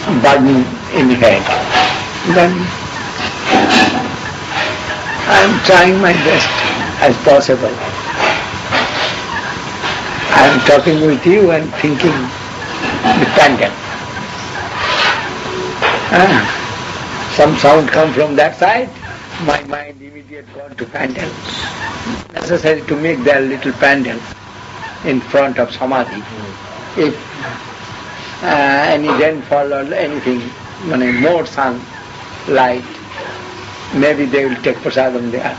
burden in head, then I am trying my best as possible. I am talking with you and thinking the pandal. Some sound come from that side, my mind immediately gone to pandal. Necessary to make their little pandal in front of samadhi. If any rainfall or anything, more sunlight, maybe they will take prasadam there.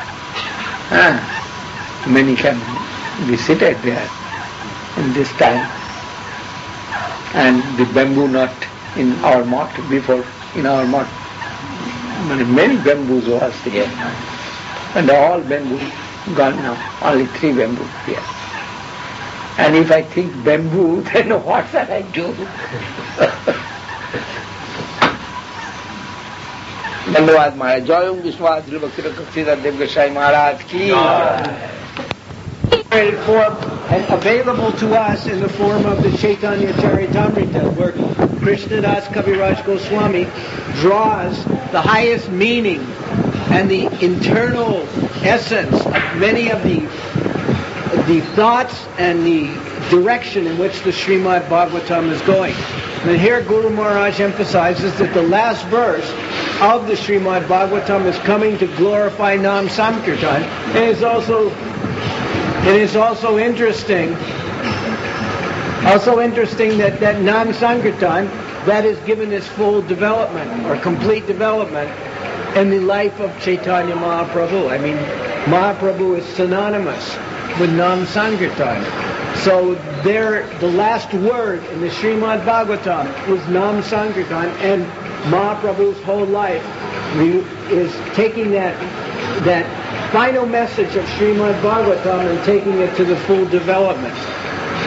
Many can be seated there in this time. And the bamboo nut in our mott, before in our mott, many bamboos was here. And all bamboo gone now, only 3 bamboo here. And if I think bamboo, then what shall I do? धन्यवाद महाराज। जय ओम विश्वनाथ भक्ति कक्षीधर देव गोसाई महाराज की। And available to us in the form of the Chaitanya Charitamrita, where Krishnadas Kaviraj Goswami draws the highest meaning and the internal essence of many of the thoughts and the direction in which the Srimad Bhagavatam is going. And here Guru Maharaj emphasizes that the last verse of the Srimad Bhagavatam is coming to glorify Nam Sankirtan. And it is also interesting that Nam Sankirtan, that is given its full development or complete development in the life of Chaitanya Mahaprabhu. I mean, Mahaprabhu is synonymous with Nam Sankirtan. So there, the last word in the Srimad Bhagavatam is Nam Sankirtan, and Mahaprabhu's whole life is taking that final message of Srimad Bhagavatam and taking it to the full development.